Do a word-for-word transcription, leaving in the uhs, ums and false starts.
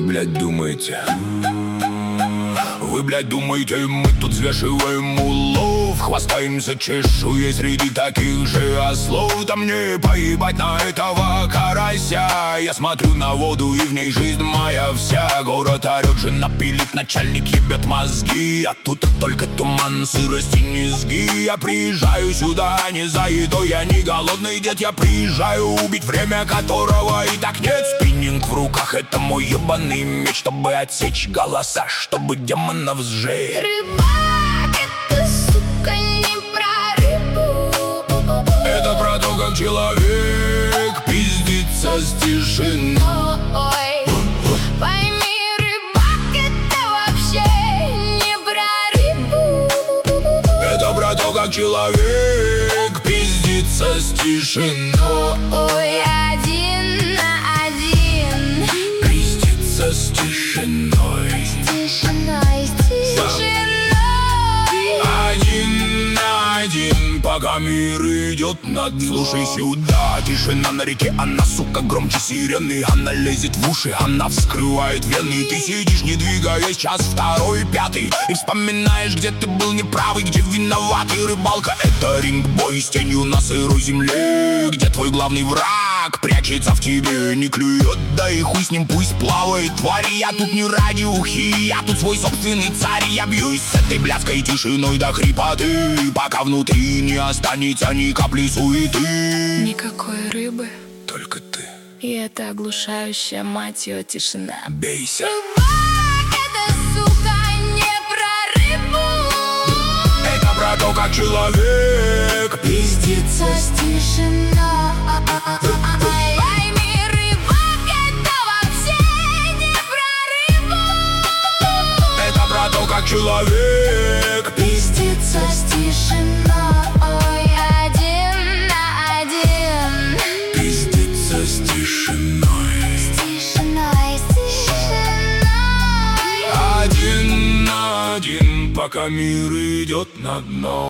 блядь, думаете? Вы, блядь, думаете, мы тут взвешиваем улов, хвастаемся чешуей среди таких же ослов? Да мне поебать на этого карася. Я смотрю на воду, и в ней жизнь моя вся. Город орёт, жена пилит, начальник ебет мозги, а тут только туман, сырость и низги. Я приезжаю сюда не за едой, я не голодный дед. Я приезжаю убить время, которого и так нет. Спиннинг в руках — это мой ебаный меч, чтобы отсечь голоса, чтобы демонов сжечь. Рыбак, это, сука, не про рыбу. Это про то, как человек пиздится с тишиной. Ой, пойми, рыбак, это вообще не про рыбу. Это про то, как человек пиздится с тишиной. Ой, один на один Пиздится с тишиной. тишиной, с тишиной. Один на один, пока мир идет на дно. Слушай сюда, тишина на реке, она, сука, громче сирены. Она лезет в уши, она вскрывает вены. Ты сидишь, не двигаясь, час второй, пятый, и вспоминаешь, где ты был неправый, где виноватый. Рыбалка — это ринг-бой с тенью на сырой земле, где твой главный враг прячется в тебе, не клюет, да и хуй с ним, пусть плавает. Твари, я тут не ради ухи, я тут свой собственный царь. Я бьюсь с этой блядской тишиной до хрипоты, пока внутри не останется ни капли суеты. Никакой рыбы, Только ты. и это оглушающая, мать ее, тишина. Бейся. Рыбак, это, сука, не про рыбу. Это про то, как человек Пиздится с тишиной. Пойми, рыбак, это вообще не про рыбу. Это про то, как человек Пиздится с тишиной. Один на один пиздится с тишиной. тишиной, с тишиной. Один на один, пока мир идет на дно.